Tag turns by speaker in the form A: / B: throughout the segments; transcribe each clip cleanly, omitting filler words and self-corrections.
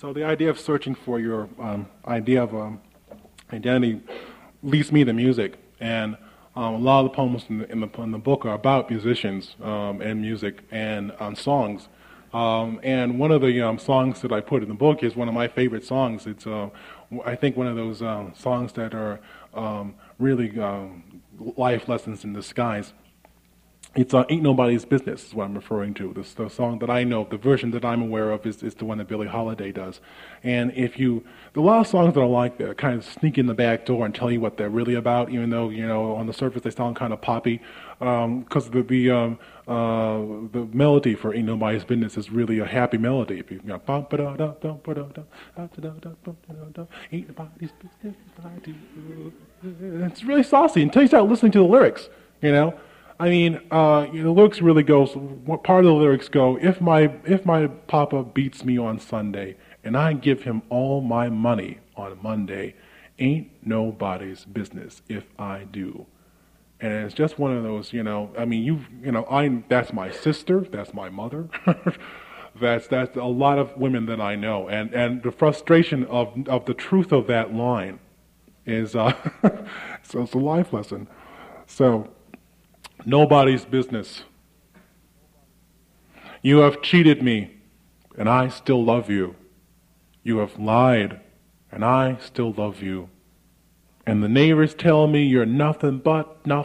A: So the idea of searching for your idea of identity leads me to music, and a lot of the poems in the book are about musicians and music and songs. And one of the songs that I put in the book is one of my favorite songs. It's I think one of those songs that are really life lessons in disguise. It's Ain't Nobody's Business is what I'm referring to. This the song that I know, the version that I'm aware of is the one that Billie Holiday does. And there are a lot of songs that are like that, kind of sneak in the back door and tell you what they're really about, even though, on the surface they sound kind of poppy. Because the melody for Ain't Nobody's Business is really a happy melody. If ain't nobody's business if I do. It's really saucy until you start listening to the lyrics, I mean, the lyrics really goes. Part of the lyrics go, if my papa beats me on Sunday and I give him all my money on Monday, ain't nobody's business if I do. And it's just one of those, I mean, that's my sister, that's my mother, that's a lot of women that I know, and the frustration of the truth of that line is so it's a life lesson. So. Nobody's business. You have cheated me, and I still love you. You have lied, and I still love you. And the neighbors tell me you're nothing but, and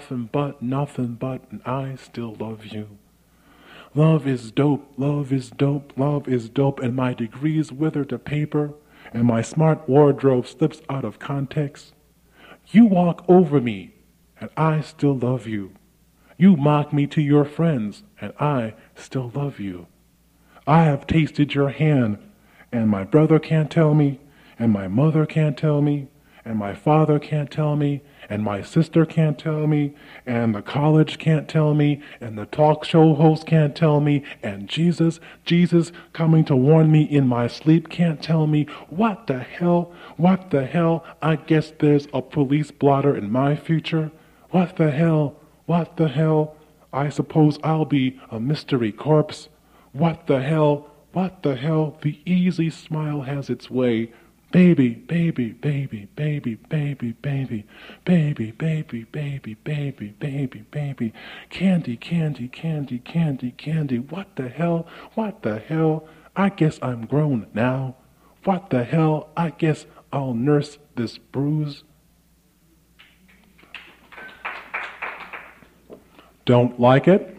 A: I still love you. Love is dope, love is dope, love is dope, and my degrees wither to paper, and my smart wardrobe slips out of context. You walk over me, and I still love you. You mock me to your friends, and I still love you. I have tasted your hand, and my brother can't tell me, and my mother can't tell me, and my father can't tell me, and my sister can't tell me, and the college can't tell me, and the talk show host can't tell me, and Jesus coming to warn me in my sleep can't tell me. What the hell, I guess there's a police blotter in my future. What the hell, I suppose I'll be a mystery corpse. What the hell, the easy smile has its way. Baby, baby, baby, baby, baby, baby, baby, baby, baby, baby, baby, baby. Candy, candy, candy, candy, candy. What the hell, I guess I'm grown now. What the hell, I guess I'll nurse this bruise. Don't like it?